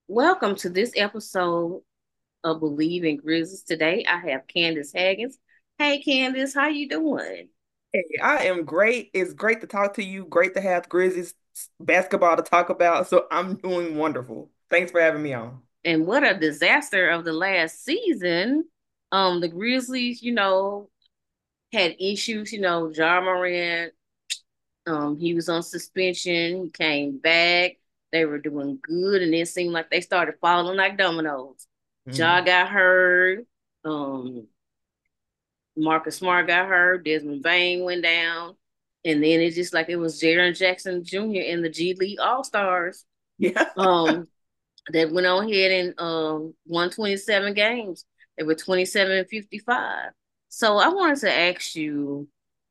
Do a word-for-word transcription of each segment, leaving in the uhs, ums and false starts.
Welcome to this episode of Believe in Grizzlies. Today I have Candace Haggins. Hey Candace, how you doing? Hey, I am great. It's great to talk to you. Great to have Grizzlies basketball to talk about. So I'm doing wonderful. Thanks for having me on. And what a disaster of the last season. Um, the Grizzlies, you know, had issues, you know, Ja Morant, um, he was on suspension, he came back, they were doing good, and it seemed like they started falling like dominoes. Ja Mhm. got hurt, um, Marcus Smart got hurt, Desmond Bain went down, and then it's just like it was Jaren Jackson Junior in the G League All Stars. Yeah. Um, that went on ahead and um won twenty-seven games. They were twenty-seven and fifty-five. So I wanted to ask you,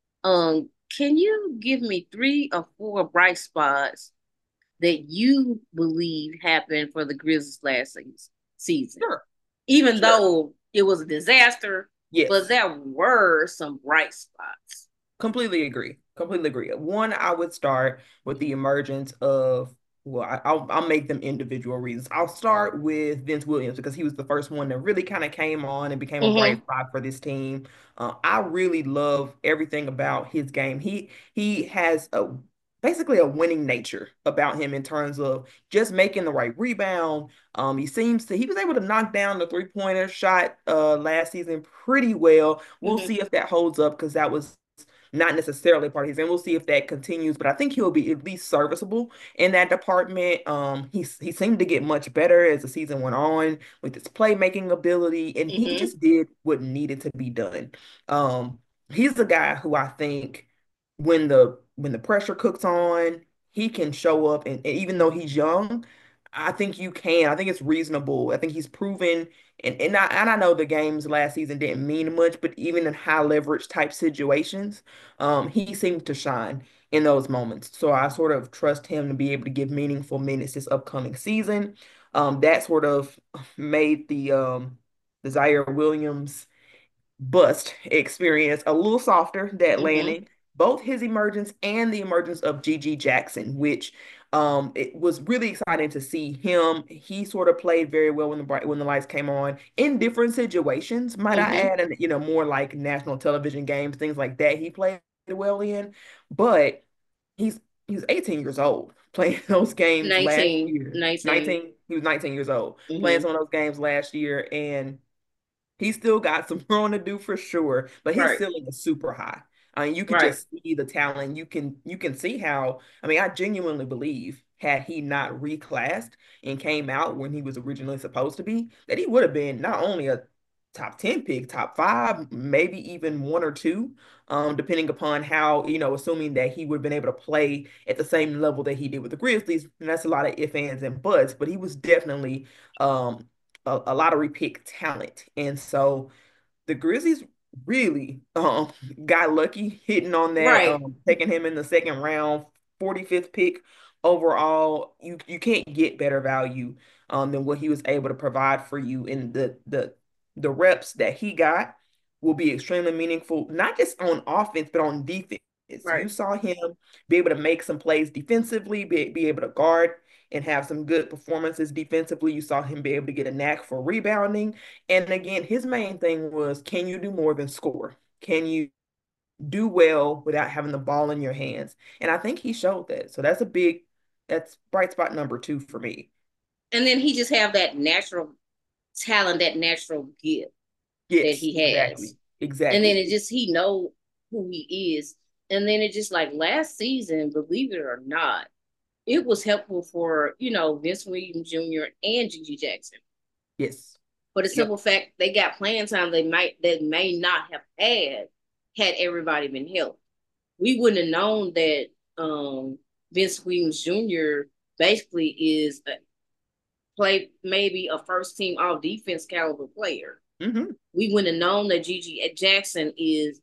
um, can you give me three or four bright spots that you believe happened for the Grizzlies last season? Sure. Even Sure. though it was a disaster, but Yes. there were some bright spots. Completely agree. Completely agree. One, I would start with the emergence of, well, I, I'll I'll make them individual reasons. I'll start with Vince Williams because he was the first one that really kind of came on and became a bright Mm-hmm. spot for this team. Uh, I really love everything about his game. He he has a basically a winning nature about him in terms of just making the right rebound. Um, he seems to he was able to knock down the three pointer shot uh last season pretty well. We'll Mm-hmm. see if that holds up because that was not necessarily part of his, and we'll see if that continues. But I think he'll be at least serviceable in that department. Um, he he seemed to get much better as the season went on with his playmaking ability, and he Mm-hmm. just did what needed to be done. Um, he's the guy who I think when the when the pressure cooks on, he can show up, and, and even though he's young, I think you can. I think it's reasonable. I think he's proven and and I and I know the games last season didn't mean much, but even in high leverage type situations, um, he seemed to shine in those moments. So I sort of trust him to be able to give meaningful minutes this upcoming season. Um, that sort of made the um the Zaire Williams bust experience a little softer that Mm-hmm. landing. Both his emergence and the emergence of G G Jackson, which um it was really exciting to see him. He sort of played very well when the bright when the lights came on in different situations, might I Mm-hmm. add, and you know, more like national television games, things like that he played well in. But he's he's eighteen years old playing those games last nineteen. year. nineteen. nineteen, he was nineteen years old playing Mm-hmm. some of those games last year, and he's still got some growing to do for sure, but his Right. ceiling is super high. I mean, you could Right. just see the talent. You can you can see how, I mean, I genuinely believe had he not reclassed and came out when he was originally supposed to be, that he would have been not only a top ten pick, top five, maybe even one or two, um, depending upon how, you know, assuming that he would have been able to play at the same level that he did with the Grizzlies. And that's a lot of ifs, ands, and buts, but he was definitely um a, a lottery pick talent. And so the Grizzlies really um got lucky hitting on that, Right. um, taking him in the second round, forty-fifth pick overall. You you can't get better value um than what he was able to provide for you. And the the the reps that he got will be extremely meaningful, not just on offense, but on defense. You Right. saw him be able to make some plays defensively, be, be able to guard and have some good performances defensively. You saw him be able to get a knack for rebounding. And again, his main thing was, can you do more than score? Can you do well without having the ball in your hands? And I think he showed that. So that's a big, that's bright spot number two for me. And then he just have that natural talent, that natural gift that Yes, he has. exactly. And then it Exactly. just he know who he is. And then it just like last season, believe it or not, it was helpful for, you know, Vince Williams Junior and Gigi Jackson. Yes. For the Yep. simple fact they got playing time they might that may not have had had everybody been helped. We wouldn't have known that um Vince Williams Junior basically is a play maybe a first team all defense caliber player. Hmm. We wouldn't have known that Gigi Jackson is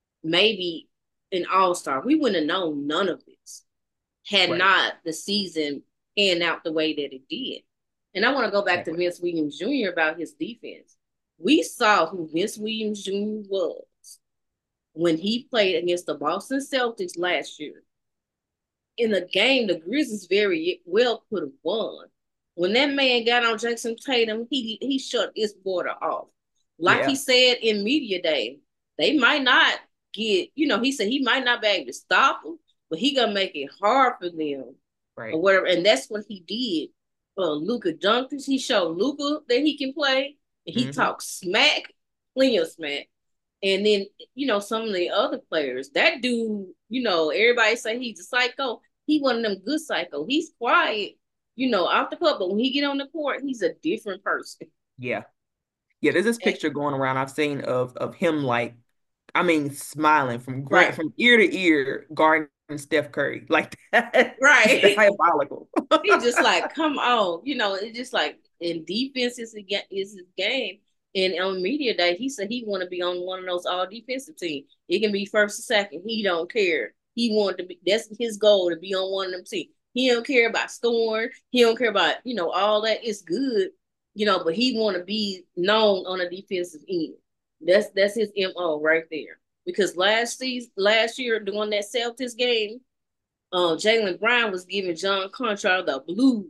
maybe an all star. We wouldn't have known none of this had Right. not the season panned out the way that it did. And I want to go back to Exactly. Vince Williams Junior about his defense. We saw who Vince Williams Junior was when he played against the Boston Celtics last year. In a game the Grizzlies very well could have won. When that man got on Jason Tatum, he he shut his border off. Like he Yeah, said in media day, they might not get, you know, he said he might not be able to stop them, but he gonna make it hard for them or right. whatever. And that's what he did. Uh, Luka Doncic, he showed Luka that he can play, and he Hmm. talked smack, plenty of smack. And then, you know, some of the other players, that dude, you know, everybody say he's a psycho. He one of them good psycho. He's quiet, you know, off the cup, but when he get on the court, he's a different person. Yeah. Yeah, there's this And, picture going around I've seen of of him like, I mean, smiling from Grant right, from ear to ear, guarding Steph Curry. Like that, he's right. diabolical. He just like, come on, you know, it's just like in defense is is his game. And on media day, he said he want to be on one of those all defensive teams. It can be first or second. He don't care. He wanted to be. That's his goal to be on one of them teams. He don't care about scoring. He don't care about you know all that. It's good, you know, but he want to be known on a defensive end. That's that's his M O right there. Because last season, last year during that Celtics game, um, Jaylen Brown was giving John Conchar the blues.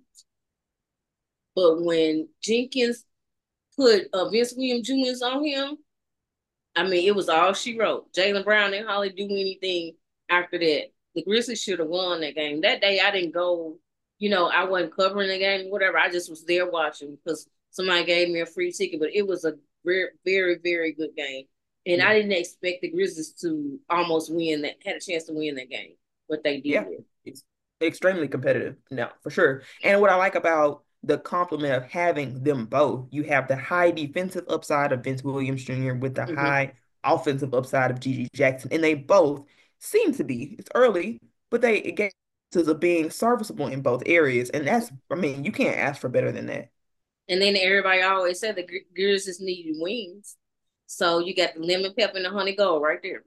But when Jenkins put uh, Vince Williams Junior on him, I mean, it was all she wrote. Jaylen Brown didn't hardly do anything after that. The Grizzlies should have won that game. That day, I didn't go, you know, I wasn't covering the game, whatever. I just was there watching because somebody gave me a free ticket, but it was a very, very, very good game. And Yeah. I didn't expect the Grizzlies to almost win that, had a chance to win that game, but they Yeah, did. it's extremely competitive now, for sure. And what I like about the compliment of having them both, you have the high defensive upside of Vince Williams Junior with the Mm-hmm. high offensive upside of Gigi Jackson. And they both seem to be, it's early, but they get of being serviceable in both areas. And that's, I mean, you can't ask for better than that. And then everybody always said the Grizzlies needed wings. So you got the lemon pepper and the honey gold right there.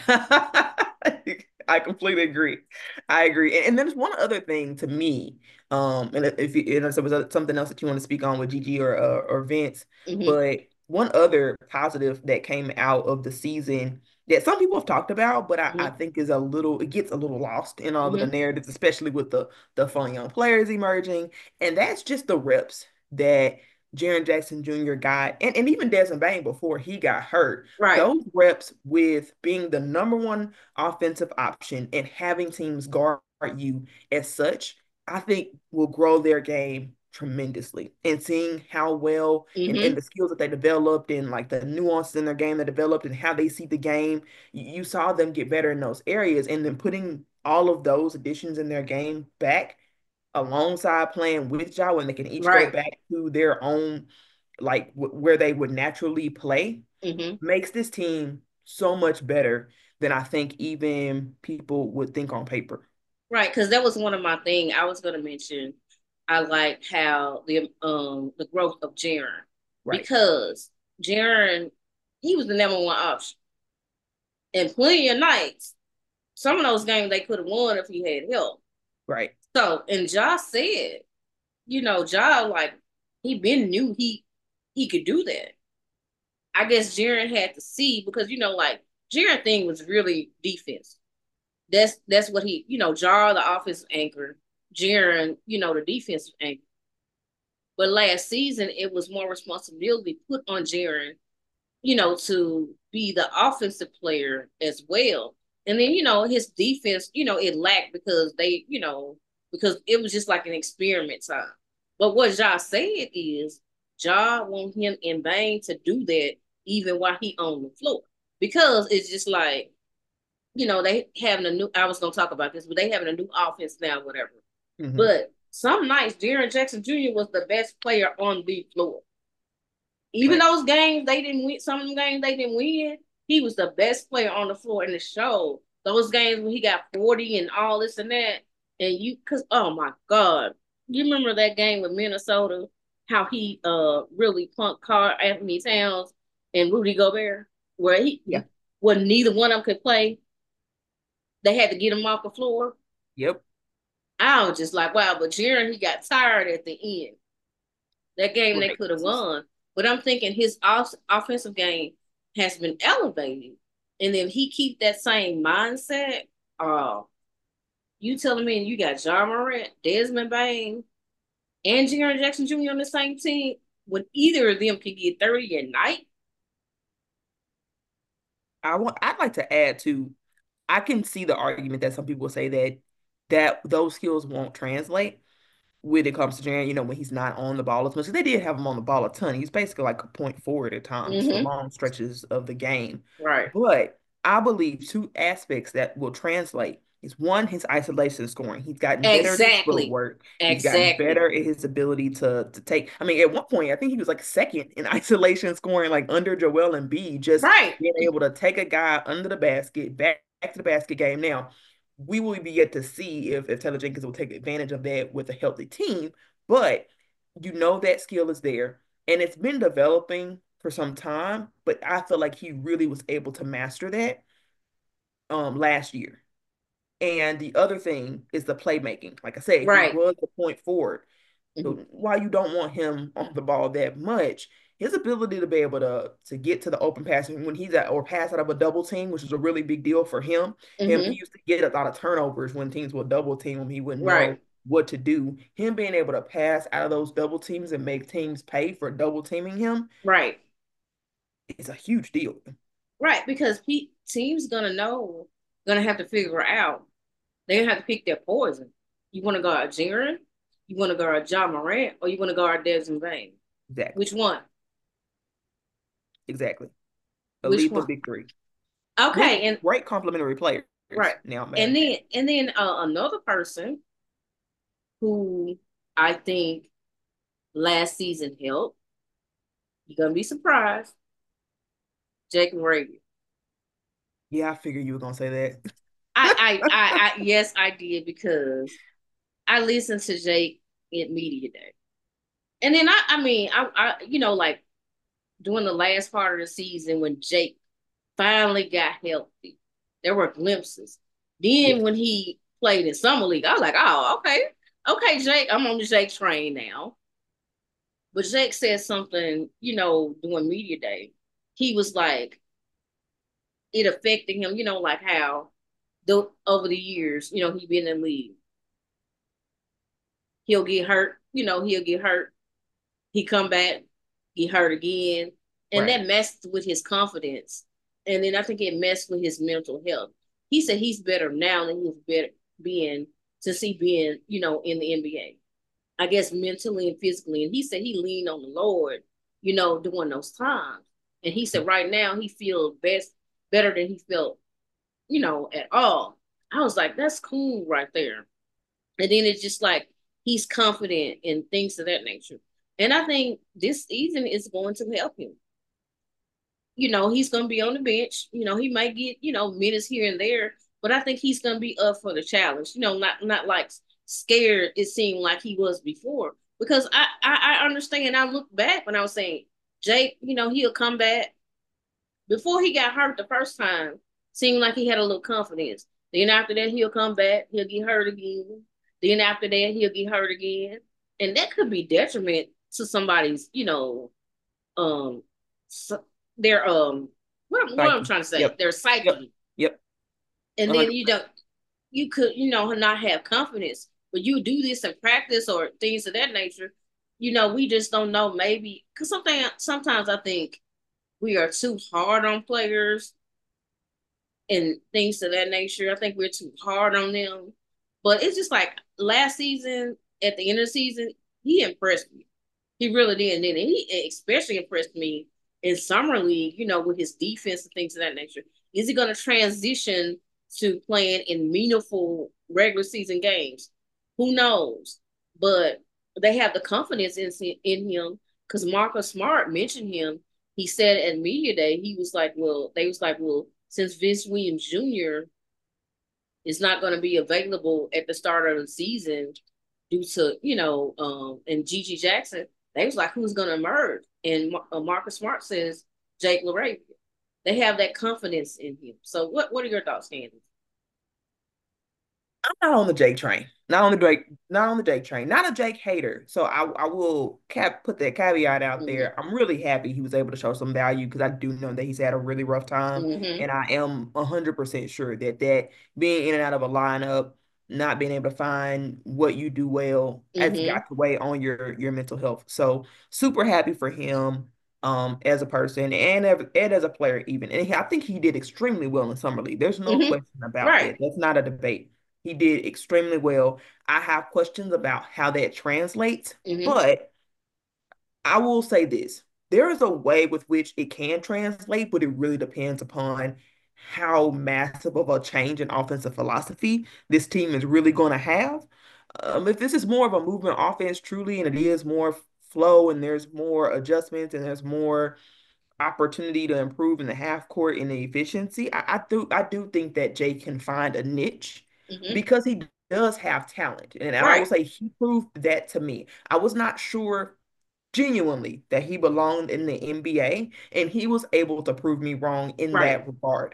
I completely agree. I agree. And, and there's one other thing to me, um, and if you, and if there was something else that you want to speak on with Gigi or uh, or Vince, Mm-hmm. but one other positive that came out of the season that some people have talked about, but I, I Mm-hmm. think is a little, it gets a little lost in all of the Mm-hmm. narratives, especially with the the fun young players emerging, and that's just the reps that Jaren Jackson Junior got, and, and even Desmond Bane before he got hurt. Right. Those reps with being the number one offensive option and having teams guard you as such, I think will grow their game tremendously. And seeing how well and, and Mm-hmm. the skills that they developed and like the nuances in their game that developed and how they see the game, you saw them get better in those areas. And then putting all of those additions in their game back alongside playing with Ja when they can each go Right. back to their own like w- where they would naturally play Mm-hmm. makes this team so much better than I think even people would think on paper. Right. Because that was one of my things I was gonna mention. I like how the um the growth of Jaren Right, because Jaren he was the number one option. And plenty of nights, some of those games they could have won if he had help. right, So and Josh said, you know, Ja like he been knew he he could do that. I guess Jaren had to see because you know, like Jaren thing was really defense. That's that's what he, you know, Jar the offensive anchor, Jaren, you know, the defensive anchor. But last season it was more responsibility put on Jaren, you know, to be the offensive player as well. And then, you know, his defense, you know, it lacked because they, you know, because it was just like an experiment time. But what Ja said is Ja want him in vain to do that even while he on the floor. Because it's just like, you know, they having a new I was gonna talk about this, but they having a new offense now, whatever. hmm But some nights Jaren Jackson Junior was the best player on the floor. Even right. those games they didn't win, some of them games they didn't win, he was the best player on the floor in the show. Those games when he got forty and all this and that, and you, cause oh my god, you remember that game with Minnesota? How he uh really punked Karl-Anthony Towns and Rudy Gobert, where he Yeah. when neither one of them could play, they had to get him off the floor. Yep. I was just like, wow, but Jaren, he got tired at the end. That game they Right. could have won. But I'm thinking his off- offensive game has been elevated. And if he keep that same mindset, uh, you telling me you got John Morant, Desmond Bain, and Jaren Jackson Junior on the same team, when either of them can get thirty a night. I want I'd like to add to I can see the argument that some people say that that those skills won't translate when it comes to Jaren, you know, when he's not on the ball as much. They did have him on the ball a ton. He's basically like a point forward at times for Mm-hmm. long stretches of the game. Right. But I believe two aspects that will translate is one, his isolation scoring. He's gotten better at his Exactly. footwork. He's gotten Exactly. better at his ability to to take. I mean, at one point, I think he was like second in isolation scoring, like under Joel Embiid, just Right. being able to take a guy under the basket, back, back to the basket game. Now, we will be yet to see if, if Taylor Jenkins will take advantage of that with a healthy team, but you know that skill is there and it's been developing for some time, but I feel like he really was able to master that um last year. And the other thing is the playmaking. Like I said, he Right. was the point forward. Mm-hmm. So while you don't want him on the ball that much, his ability to be able to to get to the open pass when he's at or pass out of a double team, which is a really big deal for him. Him, he Mm-hmm. used to get a lot of turnovers when teams would double team him. He wouldn't Right. know what to do. Him being able to pass out of those double teams and make teams pay for double teaming him Right. is a huge deal. Right. Because pe- teams gonna know, gonna have to figure out. They're gonna have to pick their poison. You want to guard Jaren, you want to guard John Morant, or you want to guard Desmond Bain. Exactly. Which one? Exactly. A Which lethal one? victory. Really Okay, and great complementary players. right, Now, and man, then and then uh, another person who I think last season helped. You're gonna be surprised, Jacob Rager. yeah, I figured you were gonna say I, that. I, I, I, yes, I did because I listened to Jake at media day, and then I, I mean, I, I, you know, like during the last part of the season when Jake finally got healthy, there were glimpses. Then Yes. when he played in summer league, I was like, oh, okay, okay, Jake, I'm on the Jake train now. But Jake said something, you know, during media day. He was like, it affected him, you know, like how the over the years, you know, he been in the league. He'll get hurt, you know, he'll get hurt. He come back, get hurt again. And Right. that messed with his confidence. And then I think it messed with his mental health. He said he's better now than he was better being since he been, you know, in the N B A. I guess mentally and physically. And he said he leaned on the Lord, you know, during those times. And he said right now he feels best better than he felt, you know, at all. I was like, that's cool right there. And then it's just like he's confident in things of that nature. And I think this season is going to help him. You know, he's going to be on the bench. You know, he might get, you know, minutes here and there, but I think he's going to be up for the challenge. You know, not not like scared it seemed like he was before. Because I, I, I understand. I look back when I was saying, Jake, you know, he'll come back. Before he got hurt the first time, seemed like he had a little confidence. Then after that, he'll come back. He'll get hurt again. Then after that, he'll get hurt again. And that could be detriment to somebody's, you know, um, so their um, what, what I'm Psyche. trying to say, Yep. their Yep. psyche. Yep. And then you one hundred percent. don't, you could, you know, not have confidence, but you do this in practice or things of that nature. You know, we just don't know. Maybe because something sometimes I think we are too hard on players and things of that nature. I think we're too hard on them. But it's just like last season, at the end of the season, he impressed me. He really did. And then he especially impressed me in summer league, you know, with his defense and things of that nature. Is he going to transition to playing in meaningful regular season games? Who knows? But they have the confidence in, in him because Marcus Smart mentioned him. He said at media day, he was like, well, they was like, well, since Vince Williams Junior is not going to be available at the start of the season due to, you know, um, and Gigi Jackson, they was like, who's going to emerge? And uh, Marcus Smart says Jake LaRavia. They have that confidence in him. So what, what are your thoughts, Candy? I'm not on the Jake train. Not on the Drake, not on the Jake train. Not a Jake hater. So I, I will cap put that caveat out Mm-hmm. there. I'm really happy he was able to show some value because I do know that he's had a really rough time. Mm-hmm. And I am one hundred percent sure that that being in and out of a lineup not being able to find what you do well, it's Mm-hmm. got to weigh on your your mental health. So super happy for him um as a person and as, and as a player even. And he, I think he did extremely well in summer league. There's no Mm-hmm. question about Right. that. That's not a debate. He did extremely well. I have questions about how that translates, Mm-hmm. but I will say this. There is a way with which it can translate, but it really depends upon how massive of a change in offensive philosophy this team is really going to have. Um, if this is more of a movement offense truly, and it is more flow, and there's more adjustments, and there's more opportunity to improve in the half court and the efficiency, I, I do I do think that Jay can find a niche Mm-hmm. because he does have talent. And I will Right. say he proved that to me. I was not sure genuinely that he belonged in the N B A, and he was able to prove me wrong in Right. that regard.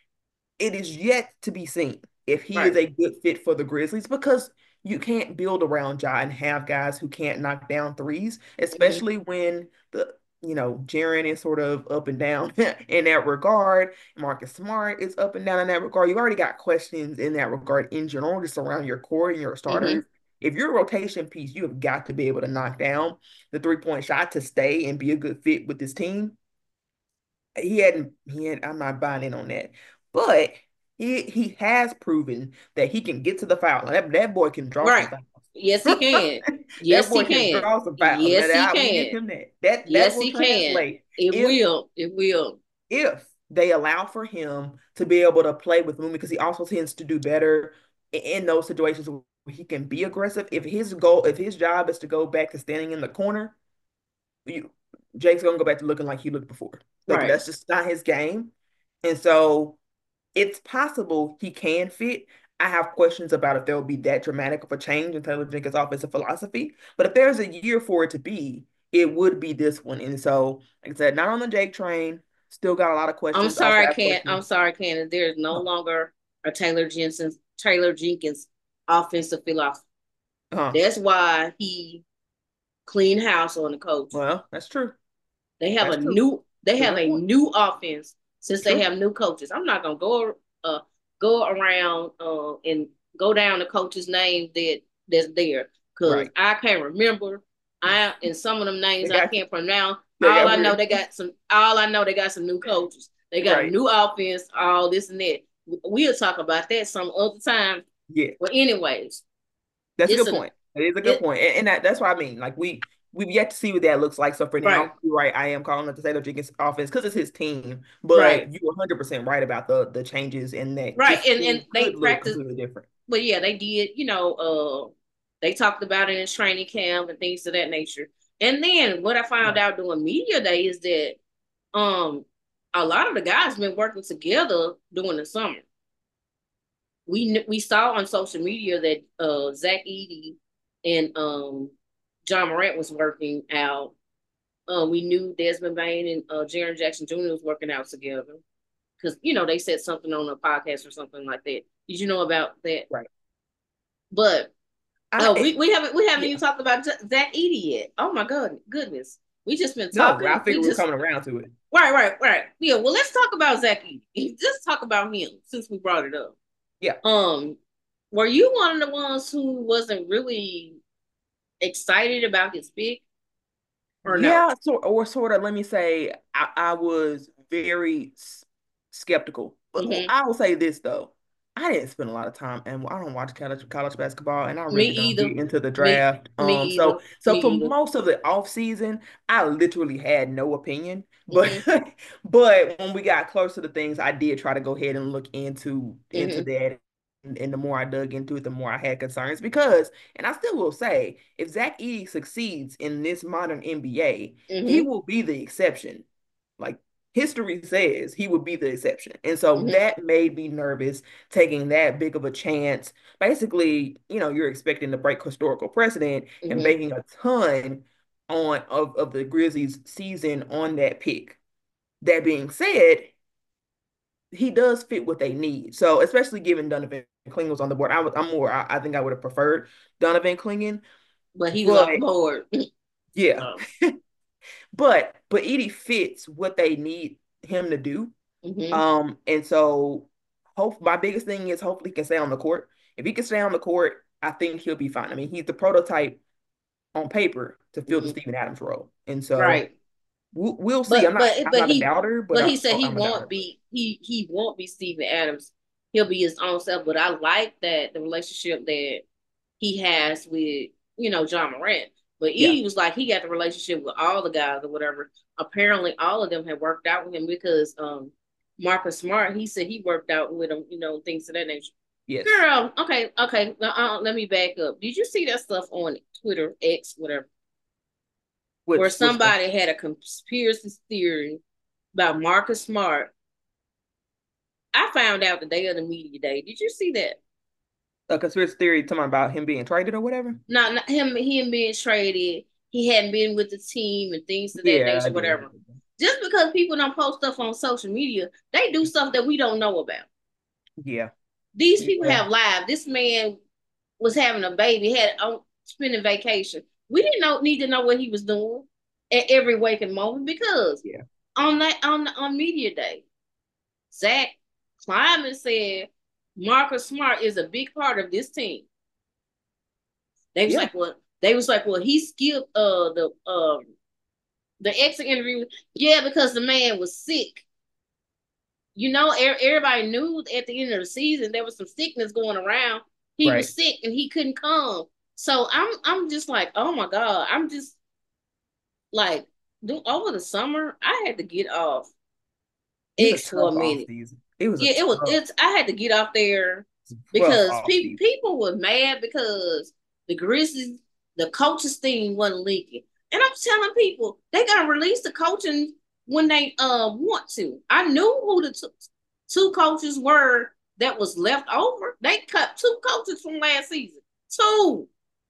It is yet to be seen if he is Right. a good fit for the Grizzlies because you can't build around Ja and have guys who can't knock down threes, Mm-hmm. especially when the you know Jaren is sort of up and down in that regard. Marcus Smart is up and down in that regard. You already got questions in that regard in general, just around your core and your Mm-hmm. starters. If you're a rotation piece, you have got to be able to knock down the three point shot to stay and be a good fit with this team. He hadn't he had I'm not buying in on that. But he he has proven that he can get to the foul. That that boy can draw some Right. fouls. Yes, he can. That Yes, he boy can can. draw some fouls. Now Yes, he that I will give can. him that. That that Yes, will he can. translate It if will. It will. if they allow for him to be able to play with movement because he also tends to do better in those situations where he can be aggressive. If his goal, if his job is to go back to standing in the corner, you Jake's gonna go back to looking like he looked before. Like Right. that's just not his game. And so it's possible he can fit. I have questions about if there will be that dramatic of a change in Taylor Jenkins' offensive philosophy. But if there's a year for it to be, it would be this one. And so, like I said, not on the Jake train. Still got a lot of I'm questions. Also sorry, have Can I'm questions. sorry, Candace. There is no Huh. longer a Taylor Jenkins Taylor Jenkins offensive philosophy. Huh. That's why he cleaned house on the coach. Well, that's true. They have That's a true. new they It's a have good a point. new offense since they True. have new coaches. I'm not gonna go uh go around uh and go down the coaches' names that that's there because Right. I can't remember. I and some of them names They I got can't pronounce. they All got I know weird. they got some. All I know they got some new coaches. They got a Right. new offense. All this and that. We'll talk about that some other time. Yeah. But anyways, That's a it's good a point. It is a good it point. And, and that, that's what I mean. Like we we've yet to see what that looks like. So for right, now, you're right. I am calling it the Taylor Jenkins offense because it's his team. right, But you're one hundred percent right about the the changes and that right. this And team and they could look practice. completely different. But yeah, they did, you know, uh they talked about it in training camp and things of that nature. And then what I found Right. out during media day is that um a lot of the guys been working together during the summer. We we saw on social media that uh Zach Edey and um John Morant was working out. Uh, we knew Desmond Bain and uh, Jaren Jackson Junior was working out together because you know they said something on a podcast or something like that. Did you know about that? Right. But I oh, we, it, we haven't we haven't even yeah. talked about Zach Edey yet. Oh my god, goodness. We just been No, talking. I We figured we were just coming around to it. right, right, right. Yeah, well let's talk about Zach Edey. Let's talk about him since we brought it up. Yeah. Um, were you one of the ones who wasn't really excited about his pick or no? Yeah, so or sort of, let me say, I, I was very s- skeptical. But Mm-hmm. I will say this though. I didn't spend a lot of time and I don't watch college college basketball and I Me really don't either. get into the Me draft. me Um either. so Me so for either. most of the off season, I literally had no opinion. But Mm-hmm. but when we got close to the things, I did try to go ahead and look into into Mm-hmm. that. And, and the more I dug into it, the more I had concerns because, and I still will say, if Zach Edey succeeds in this modern N B A, he Mm-hmm. will be the exception. Like history says, he would be the exception. And so Mm-hmm. that made me nervous taking that big of a chance. Basically, you know, you're expecting to break historical precedent and Mm-hmm. banking a ton on of, of the Grizzlies season on that pick. That being said, he does fit what they need. So especially given Donovan Clingan was on the board, I was I'm more I, I think I would have preferred Donovan Clingan, But he was but off the board. yeah, So, but but Edie fits what they need him to do. mm-hmm. Um, and so hope my biggest thing is hopefully he can stay on the court. If he can stay on the court, I think he'll be fine. I mean, he's the prototype on paper to fill the Hmm. Steven Adams role. And so Right. we'll, we'll see. I'm But not but I'm but not a he doubter, but but I'm he said he I'm a won't doubter. be he he won't be Steven Adams. He'll be his own self. But I like that the relationship that he has with, you know, John Morant. But Yeah. Edie was like he got the relationship with all the guys or whatever. Apparently all of them had worked out with him because um Marcus Smart, he said he worked out with him, you know, things of that nature. Yes. Girl, okay, okay. Uh, let me back up. Did you see that stuff on Twitter, X, whatever, where Which which one? somebody had a conspiracy theory about Marcus Smart? I found out the day of the media day. Did you see that? A conspiracy theory talking about him being traded or whatever? Not, not him, him being traded. He hadn't been with the team and things of that Yeah, I nature, did. whatever. Just because people don't post stuff on social media, they do stuff that we don't know about. Yeah. These people Yeah. have lives. This man was having a baby, had on spending vacation. We didn't know need to know what he was doing at every waking moment because Yeah. on that on on media day, Zach Kleiman said Marcus Smart is a big part of this team. They was Yeah. like, well, they was like, well, he skipped uh the um the exit interview. Yeah, because the man was sick. You know, everybody knew at the end of the season there was some sickness going around. He Right. was sick and he couldn't come. So I'm I'm just like, oh my God. I'm just like do, over the summer, I had to get off It was a X for a tough off minute. season. It was a Yeah, it was tough, it's I had to get off there rough because off pe- season. people were mad because the Grizzlies, the coaches team wasn't leaking. And I'm telling people they gotta release the coaching when they uh want to. I knew who the two, two coaches were that was left over. They cut two coaches from last season. Two.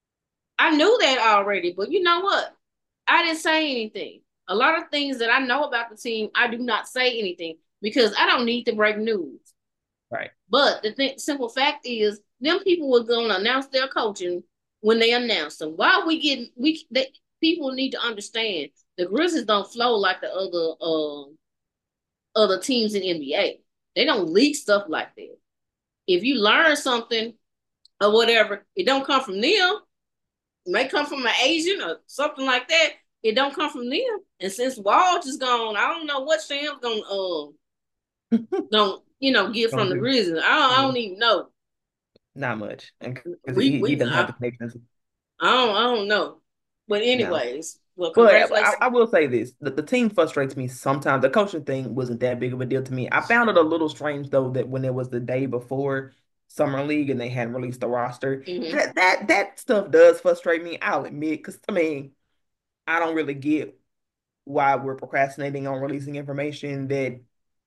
I knew that already, but you know what? I didn't say anything. A lot of things that I know about the team, I do not say anything because I don't need to break news. Right. But the th- simple fact is, them people were going to announce their coaching when they announced them. Why we get we they, people need to understand the Grizzlies don't flow like the other um other teams in N B A. They don't leak stuff like that. If you learn something or whatever, it don't come from them. It may come from an Asian or something like that. It don't come from them. And since Walsh is gone, I don't know what Sham's gonna um don't you know get from Don't the do. Grizzlies. I don't, I Yeah. don't even know. Not much. And because We he, he we doesn't have I, the connections. I don't I don't know. But No. anyways, well, But I, congratulations. I will say this. The, the team frustrates me sometimes. The coaching thing wasn't that big of a deal to me. I found it a little strange though that when it was the day before Summer League and they hadn't released the roster, Mm-hmm, that that that stuff does frustrate me. I'll admit, because I mean, I don't really get why we're procrastinating on releasing information that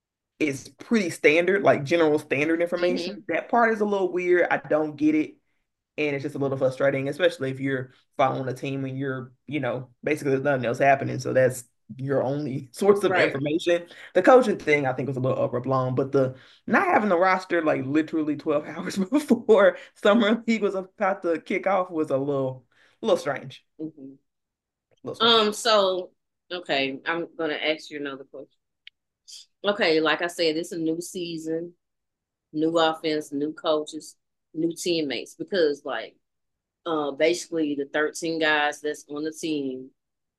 is pretty standard, like general standard mm-hmm. information. That part is a little weird. I don't get it. And it's just a little frustrating, especially if you're following a team and you're, you know, basically there's nothing else happening. So that's your only source of Right. information. The coaching thing I think was a little overblown, but the not having the roster like literally twelve hours before Summer League was about to kick off was a little, a little strange. Mm-hmm. A little strange. Um. So okay, I'm gonna ask you another question. Okay, like I said, it's a new season, new offense, new coaches, new teammates. Because like, uh, basically the thirteen guys that's on the team,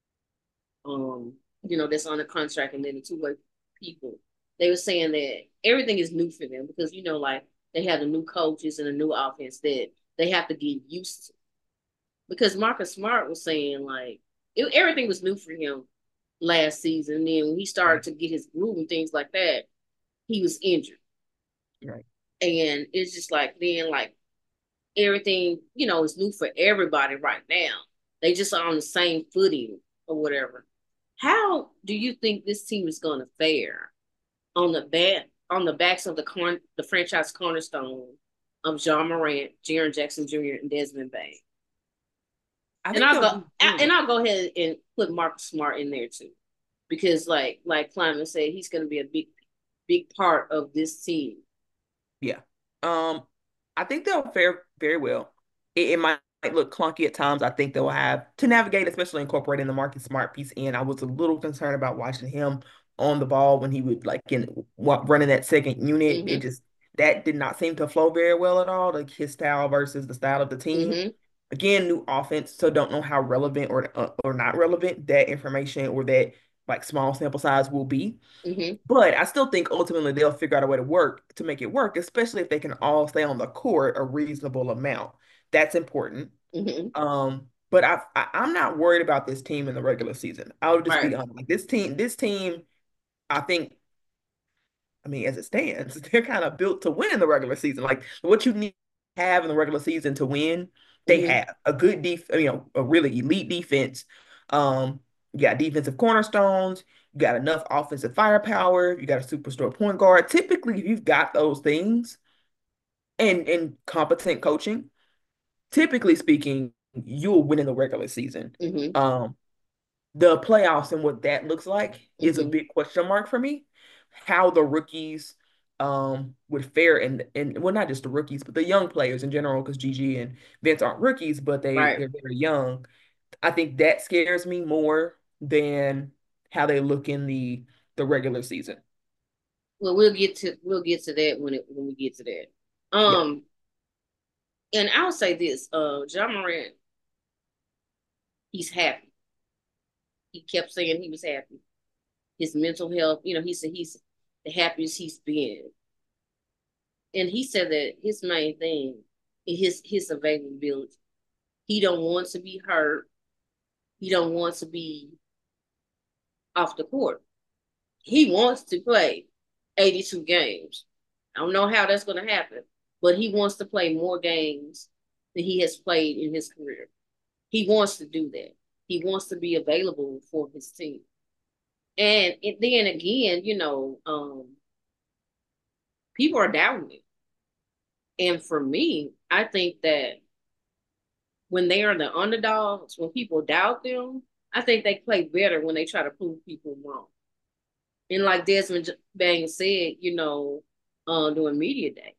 um, you know, that's on the contract, and then the two way people. They were saying that everything is new for them because you know, like they have the new coaches and a new offense that they have to get used to. Because Marcus Smart was saying like it, everything was new for him last season. And then when he started Right. to get his groove and things like that, he was injured. Right. And it's just like then like everything, you know, is new for everybody right now. They just are on the same footing or whatever. How do you think this team is gonna fare on the back on the backs of the corn the franchise cornerstone of John Morant, Jaren Jackson Junior, and Desmond Bain? I And think I'll they'll go do and good. I'll go ahead and put Marcus Smart in there too. Because like like Kleiman said, he's gonna be a big big part of this team. Yeah. Um, I think they'll fare very well. It, it might look clunky at times. I think they'll have to navigate, especially incorporating the Marcus Smart piece in. I was a little concerned about watching him on the ball when he would like in wa- running that second unit. It Mm-hmm. just That did not seem to flow very well at all, like his style versus the style of the team. Mm-hmm. Again, new offense, so don't know how relevant or uh, or not relevant that information or that like small sample size will be. Mm-hmm. But I still think ultimately they'll figure out a way to work to make it work, especially if they can all stay on the court a reasonable amount. That's important. Mm-hmm. Um, but I, I I'm not worried about this team in the regular season. I'll just be Right. honest. Like this team, this team, I think, I mean, as it stands, they're kind of built to win in the regular season. Like what you need to have in the regular season to win, they Mm-hmm. have a good def, you know, a really elite defense. Um, you got defensive cornerstones, you got enough offensive firepower, you got a superstar point guard. Typically, if you've got those things and and competent coaching, typically speaking, you'll win in the regular season. Mm-hmm. Um, the playoffs and what that looks like is a Mm-hmm. big question mark for me. How the rookies um would fare and and well not just the rookies but the young players in general because Gigi and Vince aren't rookies but they Right. they're very young. I think that scares me more than how they look in the the regular season. Well, we'll get to we'll get to that when it when we get to that. Yeah. Um, and I'll say this: uh, John Morant, he's happy. He kept saying he was happy. His mental health, you know, he said he's the happiest he's been, and he said that his main thing is his his availability. He don't want to be hurt. He don't want to be off the court. He wants to play eighty-two games. I don't know how that's going to happen, but he wants to play more games than he has played in his career. He wants to do that. He wants to be available for his team. And it, then again, you know, um, people are doubting it. And for me, I think that when they are the underdogs, when people doubt them, I think they play better when they try to prove people wrong. And like Desmond Bang said, you know, uh, during media day,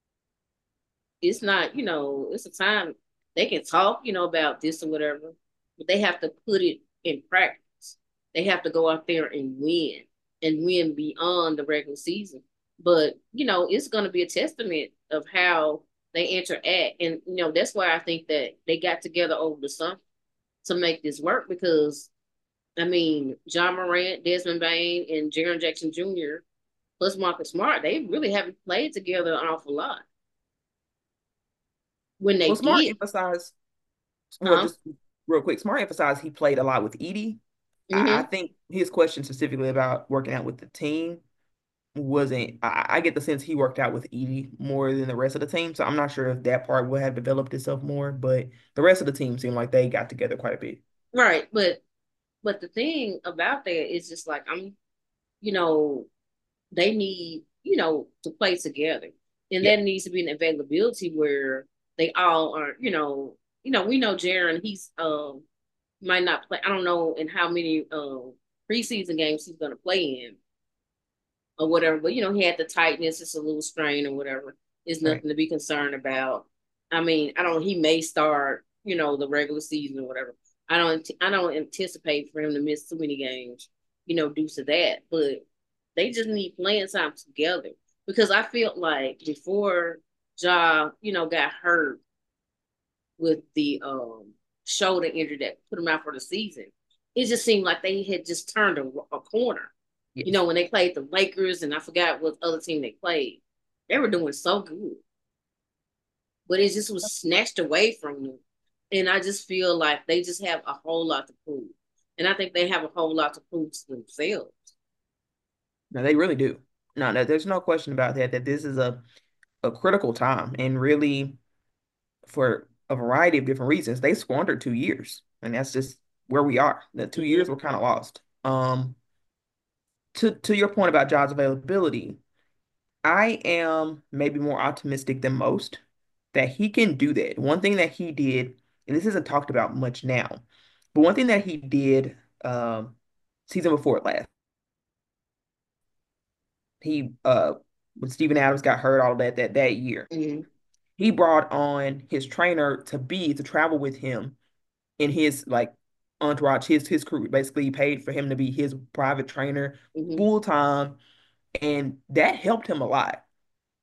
it's not, you know, it's a time they can talk, you know, about this or whatever, but they have to put it in practice. They have to go out there and win and win beyond the regular season. But, you know, it's going to be a testament of how they interact. And, you know, that's why I think that they got together over the summer to make this work because, I mean, John Morant, Desmond Bain, and Jaren Jackson Junior plus Marcus Smart, they really haven't played together an awful lot. When they Well, Smart did, emphasized, well, huh? just real quick, Smart emphasized he played a lot with Edie. I, I Mm-hmm. think his question specifically about working out with the team wasn't I, I get the sense he worked out with Edie more than the rest of the team. So I'm not sure if that part would have developed itself more, but the rest of the team seemed like they got together quite a bit. Right. But but the thing about that is just like I'm, you know, they need, you know, to play together. And Yeah. there needs to be an availability where they all are, you know, you know, we know Jaron, he's um might not play. I don't know in how many um preseason games he's gonna play in or whatever, but you know, he had the tightness, it's a little strain or whatever. It's Right. nothing to be concerned about. I mean, I don't he may start, you know, the regular season or whatever. I don't I don't anticipate for him to miss too many games, you know, due to that. But they just need playing time together. Because I felt like before Ja, you know, got hurt with the um shoulder injury that put him out for the season, it just seemed like they had just turned a, a corner. You Yes. know, when they played the Lakers and I forgot what other team they played, they were doing so good, but it just was snatched away from them. And I just feel like they just have a whole lot to prove. And I think they have a whole lot to prove to themselves. No, they really do. No, no, there's no question about that, that this is a, a critical time and really for a variety of different reasons, they squandered two years. And that's just where we are. The two Mm-hmm. years were kind of lost. Um, to to your point about jobs availability, I am maybe more optimistic than most that he can do that. One thing that he did, and this isn't talked about much now, but one thing that he did um, season before last, he uh, when Steven Adams got hurt, all that that that year, Mm-hmm. he brought on his trainer to be to travel with him in his like entourage, his his crew. Basically, he paid for him to be his private trainer Mm-hmm. full time, and that helped him a lot.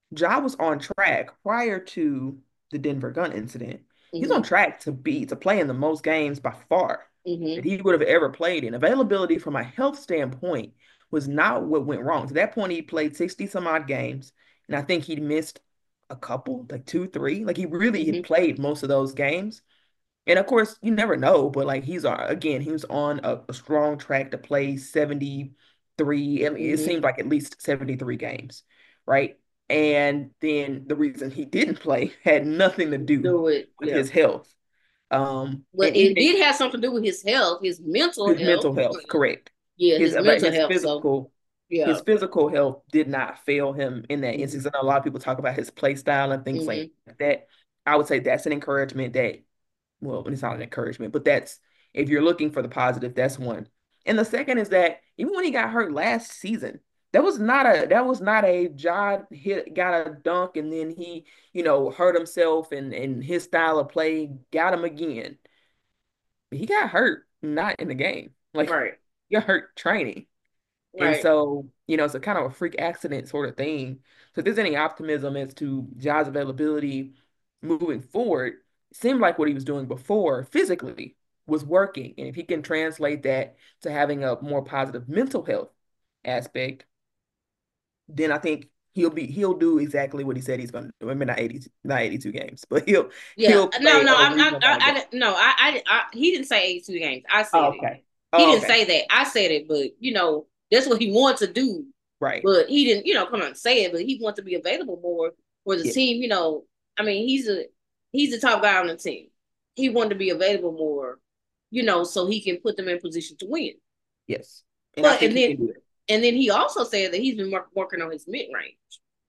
Ja was on track prior to the Denver gun incident. He's on Hmm. track to be to play in the most games by far that Hmm. he would have ever played in. Availability from a health standpoint was not what went wrong. To that point, he played sixty some odd games, and I think he missed a couple, like two, three. Like he really had Hmm. played most of those games. And of course, you never know, but like he's uh, again, he was on a, a strong track to play seventy-three. I mean, it Hmm. seemed like at least seventy-three games, right? And then the reason he didn't play had nothing to do Do it. with Yeah. his health. Um, Well, and it even did have something to do with his health, his mental his health. mental health, correct. Yeah, His his about mental his health. So physical his yeah. physical health did not fail him in that Hmm. instance. I know a lot of people talk about his play style and things like Hmm. that. I would say that's an encouragement that, well, it's not an encouragement, but that's if you're looking for the positive, that's one. And the second is that even when he got hurt last season, that was not a that was not a Ja hit got a dunk and then he, you know, hurt himself and and his style of play got him again. He got hurt, not in the game. Like Right. he got hurt training. And Right. so, you know, it's a kind of a freak accident sort of thing. So if there's any optimism as to Ja's availability moving forward, it seemed like what he was doing before physically was working. And if he can translate that to having a more positive mental health aspect, then I think he'll be he'll do exactly what he said he's gonna do. I mean, not eighty, not eighty-two games, but he'll Yeah. he'll No. play No. a I'm. I. reasonable I. amount of I games. didn't- no. I, I. I. He didn't say eighty-two games. I said Oh, it. okay. He Oh, didn't okay. say that. I said it. But you know, that's what he wanted to do. Right. But he didn't. You know, come out and say it. But he wants to be available more for the Yeah. team. You know, I mean, he's a he's the top guy on the team. He wanted to be available more. You know, so he can put them in position to win. Yes. And I But think and he then can do it. and then he also said that he's been work, working on his mid range.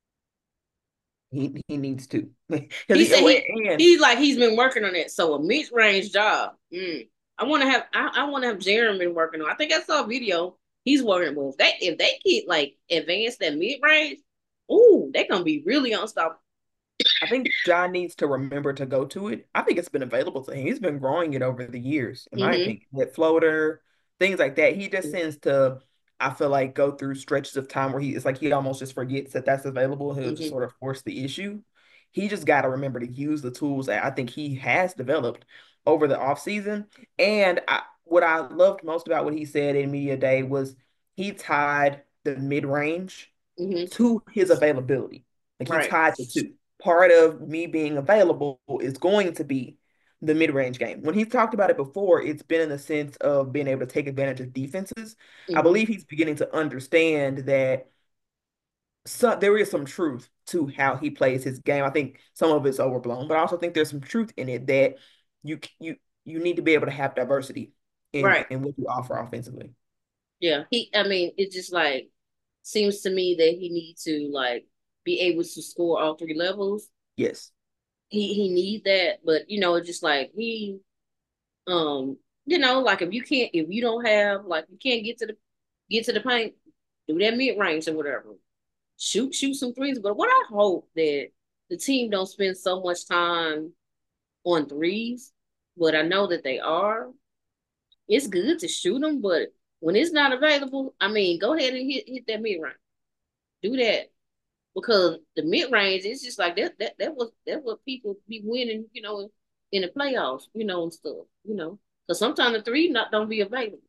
He he needs to because He he said oh, he and he's like he's been working on it. So a mid range job. Mm, I want to have I, I want to have Jeremy been working on. I think I saw a video he's working with. If they if they get like advanced that mid range, ooh, they're gonna be really unstoppable. I think John needs to remember to go to it. I think it's been available to him. He's been growing it over the years, in my Mm-hmm. opinion. That floater, things like that. He just tends to, I feel like, go through stretches of time where he it's like he almost just forgets that that's available. He'll just Mm-hmm. sort of force the issue. He just got to remember to use the tools that I think he has developed over the off season. And I, what I loved most about what he said in media day was he tied the mid range Mm-hmm. to his availability. Like he Right. tied the two. Part of me being available is going to be the mid-range game. When he's talked about it before, it's been in the sense of being able to take advantage of defenses. I Mm-hmm. believe he's beginning to understand that some, there is some truth to how he plays his game. I think some of it's overblown, but I also think there's some truth in it that you you you need to be able to have diversity in Right. in what you offer offensively. Yeah. He. I mean, it just like seems to me that he needs to like be able to score all three levels. Yes. He he need that, but you know, just like he Um, you know, like if you can't, if you don't have, like you can't get to the get to the paint, do that mid range or whatever. Shoot, shoot some threes. But what I hope that the team don't spend so much time on threes, but I know that they are. It's good to shoot them, but when it's not available, I mean, go ahead and hit hit that mid range. Do that because the mid range is just like that. That that was that what people be winning, you know, in the playoffs, you know, and stuff, you know. Because sometimes the three not don't be available.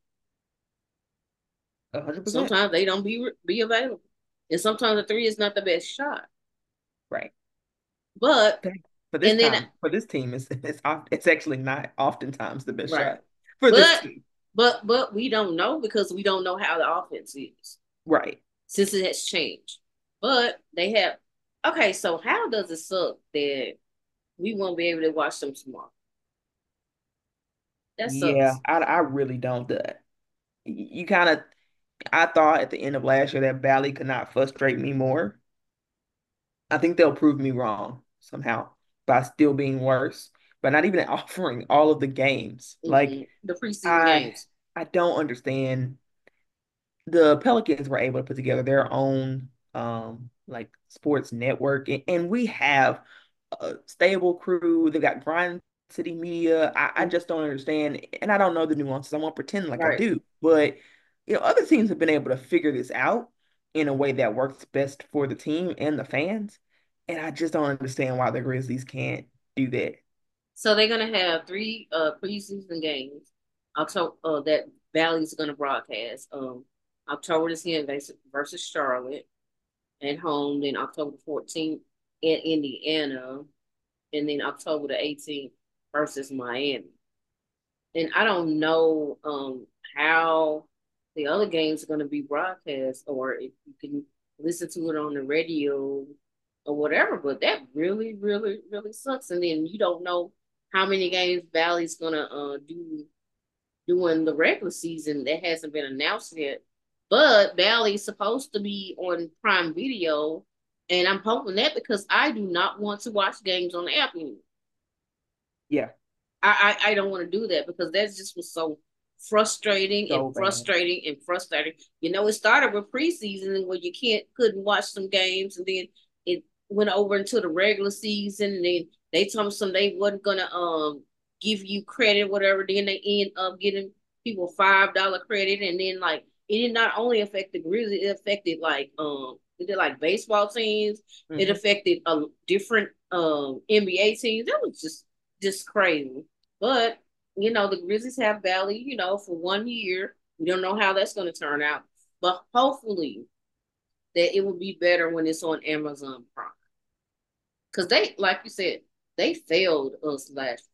one hundred percent. Sometimes they don't be be available, and sometimes the three is not the best shot. Right. But For this and then time, for this team, it's it's it's actually not oftentimes the best right, shot for this but team. but but we don't know because we don't know how the offense is Right. since it has changed. But they have okay. So how does it suck that we won't be able to watch them tomorrow? That Yeah, sucks. I I really don't. Uh, you kind of I thought at the end of last year that Valley could not frustrate me more. I think they'll prove me wrong somehow by still being worse, but not even offering all of the games. Like Hmm. The preseason I games. I don't understand the Pelicans were able to put together their own um like sports network and, and we have a stable crew. They've got Grind City Media. I, I just don't understand and I don't know the nuances. I won't pretend like I Right. do. But you know, other teams have been able to figure this out in a way that works best for the team and the fans. And I just don't understand why the Grizzlies can't do that. So they're gonna have three uh preseason games. October uh, that Valley's gonna broadcast. Um, October the tenth versus Charlotte at home. Then October fourteenth in Indiana, and then October the eighteenth versus Miami. And I don't know um how the other games are going to be broadcast, or if you can listen to it on the radio or whatever. But that really, really, really sucks. And then you don't know how many games Valley's going to uh, do during the regular season. That hasn't been announced yet. But Valley's supposed to be on Prime Video, and I'm hoping that because I do not want to watch games on the app anymore. Yeah, I, I, I don't want to do that because that just was so frustrating and so bad. frustrating and frustrating. You know, it started with preseason where you can't couldn't watch some games, and then it went over into the regular season, and then they told me some they wasn't gonna um give you credit, whatever. Then they end up getting people five dollar credit, and then like it did not only affect the Grizzlies, it affected like um it did like baseball teams, it Hmm. affected a different um N B A teams. That was just just crazy. But you know, the Grizzlies have Valley, you know, for one year. We don't know how that's going to turn out, but hopefully that it will be better when it's on Amazon Prime. Because they, like you said, they failed us last.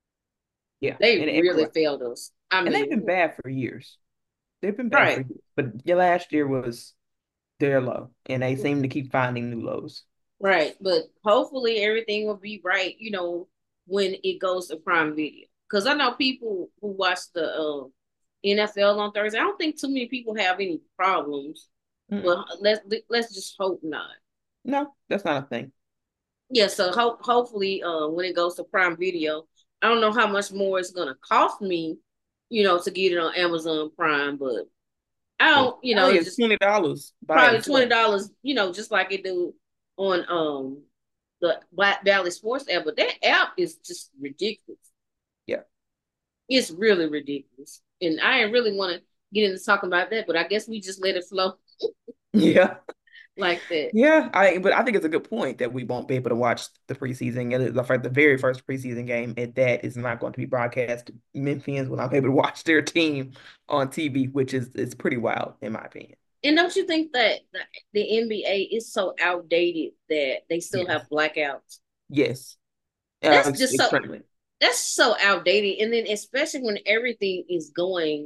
Yeah, They and really everywhere. failed us. I And they've mean, been bad for years. They've been bad for right, years. But the last year was their low, and they seem to keep finding new lows. right. But hopefully everything will be right. You know, when it goes to Prime Video. Because I know people who watch the uh, N F L on Thursday. I don't think too many people have any problems. Mm-mm. Well, let's let's just hope not. No, that's not a thing. Yeah, so hope hopefully uh when it goes to Prime Video, I don't know how much more it's gonna cost me, you know, to get it on Amazon Prime, but I Well, don't, you know, probably it's it's just twenty dollars by probably twenty itself. dollars, you know, just like it do on um the Black Valley Sports app, but that app is just ridiculous. Yeah. It's really ridiculous. And I didn't really want to get into talking about that, but I guess we just let it flow Yeah. like that. Yeah, I but I think it's a good point that we won't be able to watch the preseason. And the, the very first preseason game at that is not going to be broadcast. Memphians will not be able to watch their team on T V, which is is pretty wild in my opinion. And don't you think that the, the N B A is so outdated that they still Yes. have blackouts? Yes. Uh, That's ex- just so extremely. that's so outdated. And then especially when everything is going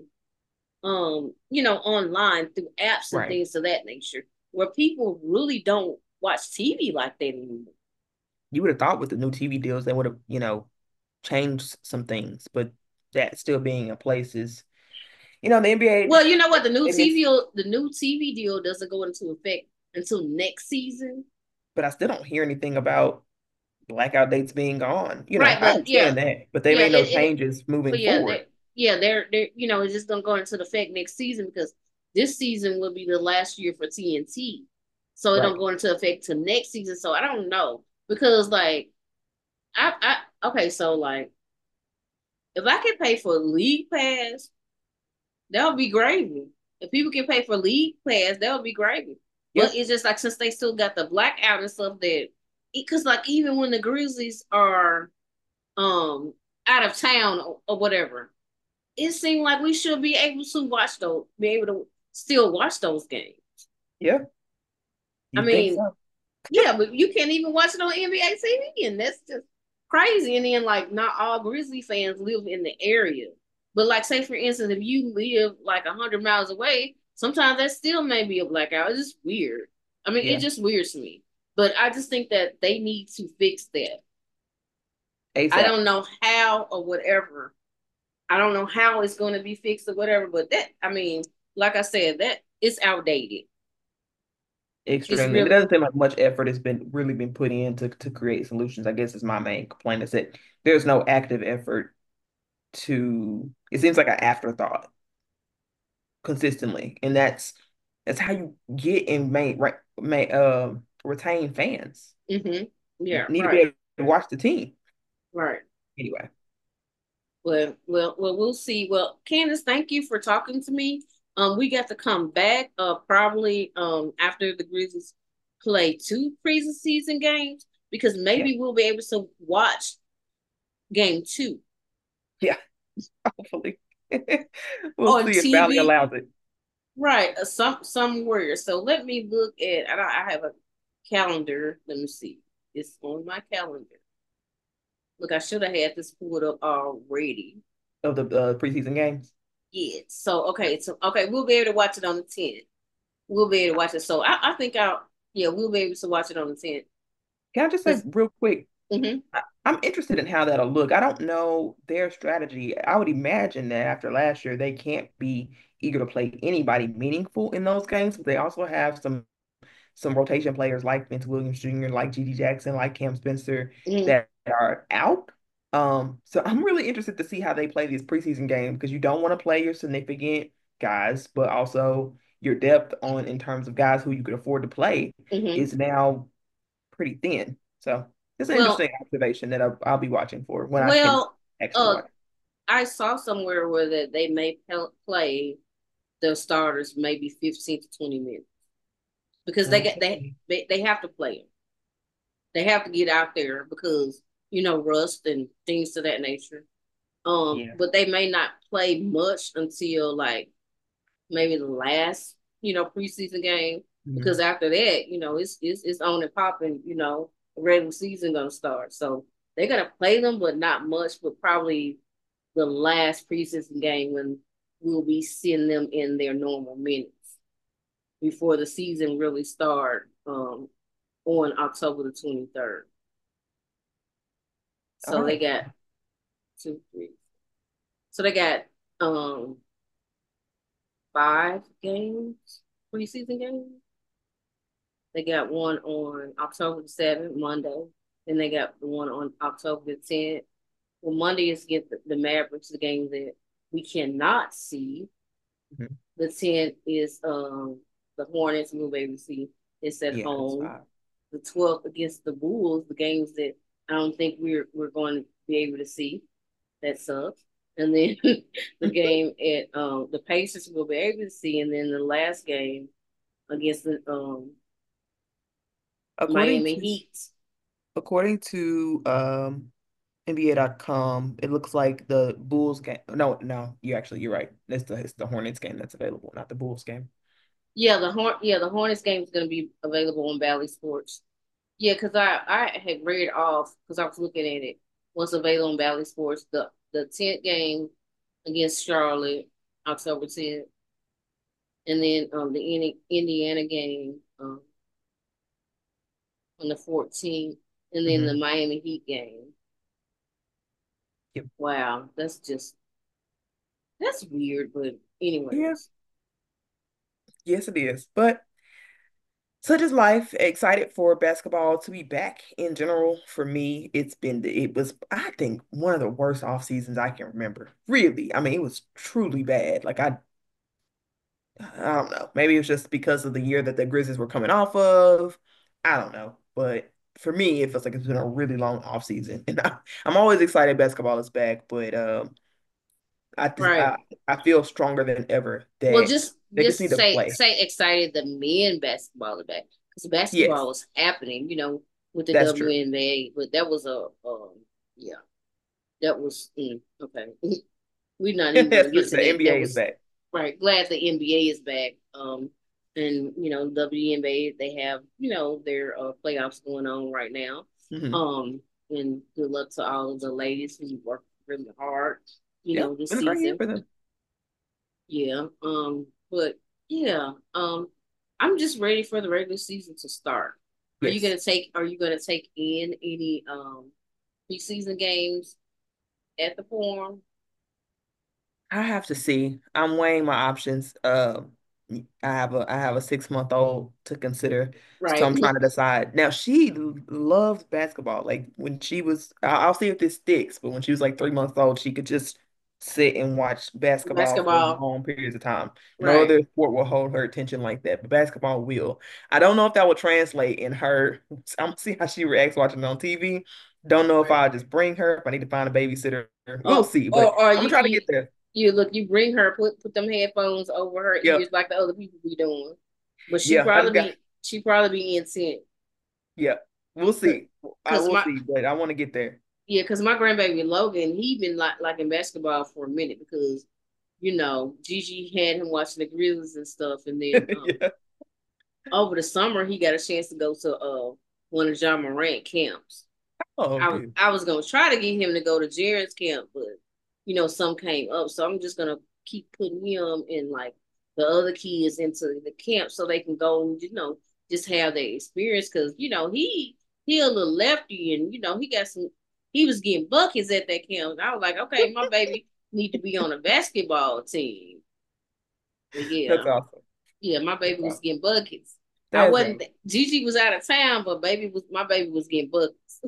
um, you know, online through apps and Right. things of that nature, where people really don't watch T V like that anymore. You would have thought with the new T V deals they would have, you know, changed some things, but that still being in place is, you know, the N B A, Well, you know what? The new they miss, T V the new T V deal doesn't go into effect until next season. but I still don't hear anything about blackout dates being gone. You know, Right, I but yeah, understand that, but they yeah, made no it, it changes moving but yeah, forward. they yeah, they're they're you know, it's just gonna go into the effect next season because this season will be the last year for T N T. So it don't Right. go into effect to next season. So I don't know. Because like I I okay, so like if I can pay for league pass, that would be gravy. If people can pay for league pass, that would be gravy. Yeah. But it's just like since they still got the blackout and stuff that because like even when the Grizzlies are um out of town or, or whatever, it seemed like we should be able to watch those, be able to still watch those games. Yeah. I You think mean, so? yeah, but you can't even watch it on N B A T V, and that's just crazy. And then, like, not all Grizzly fans live in the area, but like, say for instance, if you live like a hundred miles away, sometimes that still may be a blackout. It's just weird. I mean, it's Yeah. just weird to me. But I just think that they need to fix that. I ASAP. don't know how or whatever. I don't know how it's going to be fixed or whatever. But that, I mean, like I said, that it's outdated. It's Extremely. And it really doesn't seem like much effort has been really been put in to, to create solutions. I guess is my main complaint is that there's no active effort to, it seems like an afterthought consistently. And that's that's how you get and may right may uh retain fans. mm-hmm. You Yeah, need to be right, able to watch the team. right. Anyway. Well, well, well, we'll see. Well, Candace, thank you for talking to me. Um, we got to come back uh probably um after the Grizzlies. play two preseason games because Yeah, maybe we'll be able to watch game two yeah, hopefully. We'll on see if Valley T V. allows it. Right, uh, some somewhere. So let me look at. I, don't, I have a calendar. Let me see. It's on my calendar. Look, I should have had this pulled up already. Of the uh, preseason games. Yeah. So Yeah. okay. So okay, we'll be able to watch it on the tenth. We'll be able to watch it. So I, I think I'll. Yeah, we'll be able to watch it on the tenth. Can I just say Cause. real quick, Mm-hmm, I, I'm interested in how that'll look. I don't know their strategy. I would imagine that after last year, they can't be eager to play anybody meaningful in those games, but they also have some some rotation players like Vince Williams Junior, like G D Jackson, like Cam Spencer mm-hmm, that are out. Um, so I'm really interested to see how they play these preseason games because you don't want to play your significant guys, but also your depth on in terms of guys who you could afford to play mm-hmm. is now pretty thin. So it's an interesting Well, observation that I'll, I'll be watching for when I can well. actually Uh, watch. I saw somewhere where that they may pel- play the starters maybe fifteen to twenty minutes because they get they Okay. they, they have to play them. They have to get out there because you know rust and things to that nature. Um, Yeah. but they may not play much until like maybe the last you know preseason game because Mhm. after that you know it's it's it's on and popping. You know, the regular season gonna start, so they're gonna play them, but not much. But probably the last preseason game when we'll be seeing them in their normal minutes before the season really start um, on October the twenty-third. All So they right. got two, three. So they got um five games, preseason games. They got one on October the seventh, Monday. Then they got the one on October the tenth. Well, Monday is against the, the Mavericks, the game that we cannot see. Mhm. The tenth is um the Hornets, we'll be able to see. It's at Yeah, that's home. fine. The twelfth against the Bulls, the games that I don't think we're we're going to be able to see. That sucks. And then the game at um the Pacers will be able to see, and then the last game against the um According Miami to Heat. according to um N B A dot com, it looks like the Bulls game. No, no, you actually you're right. It's the it's the Hornets game that's available, not the Bulls game. Yeah, the Horn yeah, the Hornets game is gonna be available on Valley Sports. Yeah, because I, I had read off because I was looking at it. What's available on Valley Sports. The the tenth game against Charlotte, October tenth, and then um the Indiana game um on the fourteenth, and then the Hmm. Miami Heat game. Yep. Wow, that's just that's weird, but Yeah. anyways. Yes, it is. But such is life. Excited for basketball to be back in general. For me, it's been it was I think one of the worst off seasons I can remember. Really, I mean, it was truly bad. Like I I don't know. Maybe it was just because of the year that the Grizzlies were coming off of. I don't know. But for me, it feels like it's been a really long off season. And I, I'm always excited basketball is back, but um I just Right. I, I feel stronger than ever Well, that just they just just need to say play. say excited the men basketball are back because Yes, basketball was happening, you know, with the that's true. W N B A, but that was a um yeah, that was mm, okay. We're not even gonna That's get true. to The that. That N B A is was back. right. Glad the N B A is back. Um, and you know, W N B A they have you know their uh, playoffs going on right now. Hmm. Um, and good luck to all of the ladies who worked really hard, you Yeah, know, this been a great year season. for them. Yeah. Um, but yeah. Um, I'm just ready for the regular season to start. Are you Yes. gonna take? Are you gonna take in any um preseason games at the Forum? I have to see. I'm weighing my options. Um, I have a I have a six month old to consider, so Right. I'm trying to decide. Now she l- loves basketball. Like when she was, I- I'll see if this sticks. But when she was like three months old, she could just sit and watch basketball for Basketball. long periods of time. No Right. other sport will hold her attention like that, but basketball will. I don't know if that will translate in her. I'm gonna see how she reacts watching it on T V. Don't know if Right. I'll just bring her, if I need to find a babysitter. We'll Or see, but or or I'm gonna you try to you get there. you look you bring her put put them headphones over her ears Yep. like the other people be doing, but she Yeah, I just probably got be she probably be in ten. Yeah, we'll see. I Cause will my see, but I want to get there. yeah, cause my grandbaby Logan, he been like like in basketball for a minute because you know Gigi had him watching the Grizzlies and stuff, and then um, Yeah. over the summer he got a chance to go to uh one of John Morant camps. Oh, I was good. I was gonna try to get him to go to Jaren's camp, but you know some came up, so I'm just gonna keep putting him and like the other kids into the camp so they can go and you know just have their experience because you know he he a little lefty and you know he got some he was getting buckets at that camp. And I was like, okay, my baby need to be on a basketball team. But That's yeah, awesome. yeah, my That's baby was awesome. getting buckets. I That's wasn't awesome. Gigi was out of town, but baby was my baby was getting buckets.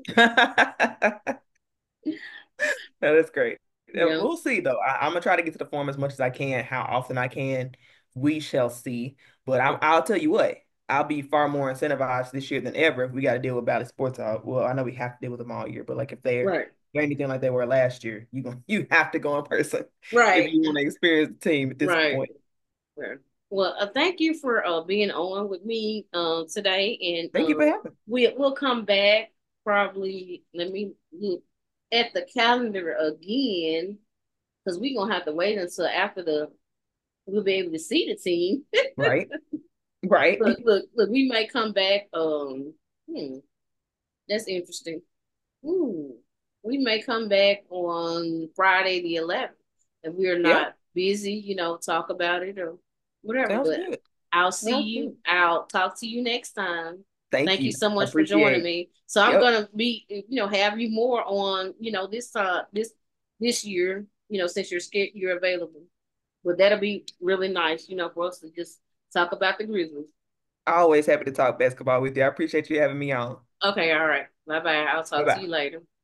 That is great. Uh, Yeah, We'll see though. I, I'm gonna try to get to the form as much as I can, how often I can. We shall see. But I'm, I'll tell you what, I'll be far more incentivized this year than ever if we got to deal with Valley Sports. Uh, well, I know we have to deal with them all year, but like if they're right. anything like they were last year, you going you have to go in person if Right, you want to experience the team at this right. point. right. Well, uh, thank you for uh, being on with me um, today, and Thank you for um, having. we we'll come back probably. Let me look at the calendar again because we're gonna have to wait until after the we'll be able to see the team. Right, right. look, look, look. We may come back. Um, hmm, that's interesting. Ooh, we may come back on Friday the eleventh if we're Yeah, not busy, you know, talk about it or whatever. sounds But good. I'll see Sounds you. good. I'll talk to you next time. Thank Thank you you. so much for joining Appreciate. me. So I'm Yep. gonna be, you know, have you more on, you know, this uh this this year, you know, since you're scared you're available. But that'll be really nice, you know, for us to just talk about the Grizzlies. Always happy to talk basketball with you. I appreciate you having me on. Okay, all right. Bye bye. I'll Bye talk to bye. you later.